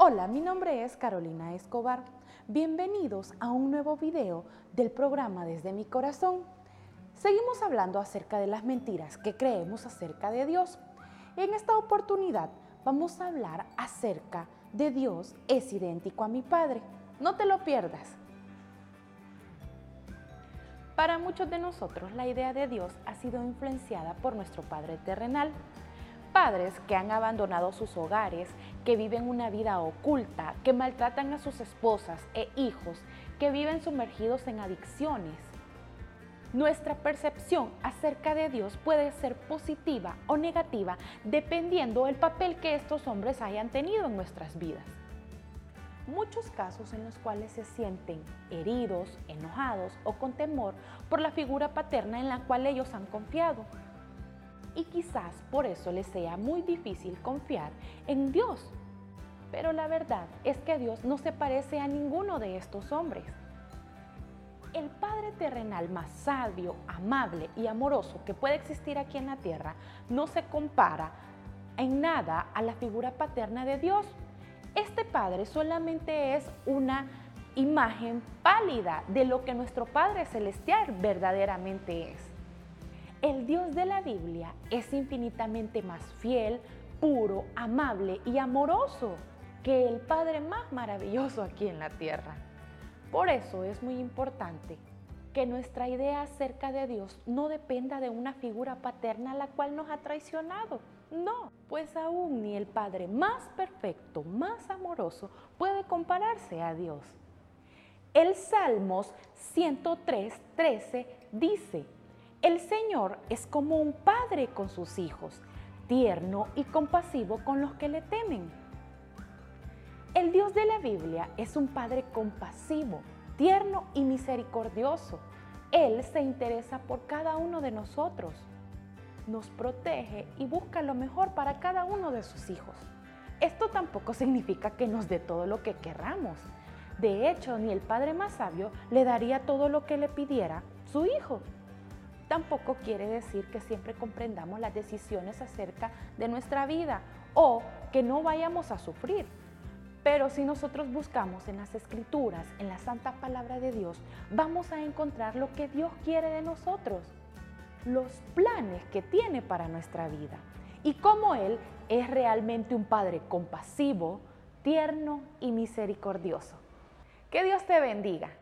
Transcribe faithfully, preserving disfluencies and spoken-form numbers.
Hola, mi nombre es Carolina Escobar. Bienvenidos a un nuevo video del programa Desde mi Corazón. Seguimos hablando acerca de las mentiras que creemos acerca de Dios. En esta oportunidad vamos a hablar acerca de Dios es idéntico a mi Padre. No te lo pierdas. Para muchos de nosotros, la idea de Dios ha sido influenciada por nuestro Padre terrenal. Padres que han abandonado sus hogares, que viven una vida oculta, que maltratan a sus esposas e hijos, que viven sumergidos en adicciones. Nuestra percepción acerca de Dios puede ser positiva o negativa dependiendo del papel que estos hombres hayan tenido en nuestras vidas. Muchos casos en los cuales se sienten heridos, enojados o con temor por la figura paterna en la cual ellos han confiado. Y quizás por eso les sea muy difícil confiar en Dios. Pero la verdad es que Dios no se parece a ninguno de estos hombres. El Padre terrenal más sabio, amable y amoroso que puede existir aquí en la tierra no se compara en nada a la figura paterna de Dios. Este Padre solamente es una imagen pálida de lo que nuestro Padre celestial verdaderamente es. El Dios de la Biblia es infinitamente más fiel, puro, amable y amoroso que el Padre más maravilloso aquí en la tierra. Por eso es muy importante que nuestra idea acerca de Dios no dependa de una figura paterna la cual nos ha traicionado. No, pues aún ni el Padre más perfecto, más amoroso, puede compararse a Dios. El Salmos ciento tres, trece dice: el Señor es como un padre con sus hijos, tierno y compasivo con los que le temen. El Dios de la Biblia es un Padre compasivo, tierno y misericordioso. Él se interesa por cada uno de nosotros, nos protege y busca lo mejor para cada uno de sus hijos. Esto tampoco significa que nos dé todo lo que querramos. De hecho, ni el Padre más sabio le daría todo lo que le pidiera su hijo. Tampoco quiere decir que siempre comprendamos las decisiones acerca de nuestra vida o que no vayamos a sufrir. Pero si nosotros buscamos en las Escrituras, en la Santa Palabra de Dios, vamos a encontrar lo que Dios quiere de nosotros, los planes que tiene para nuestra vida y cómo Él es realmente un Padre compasivo, tierno y misericordioso. Que Dios te bendiga.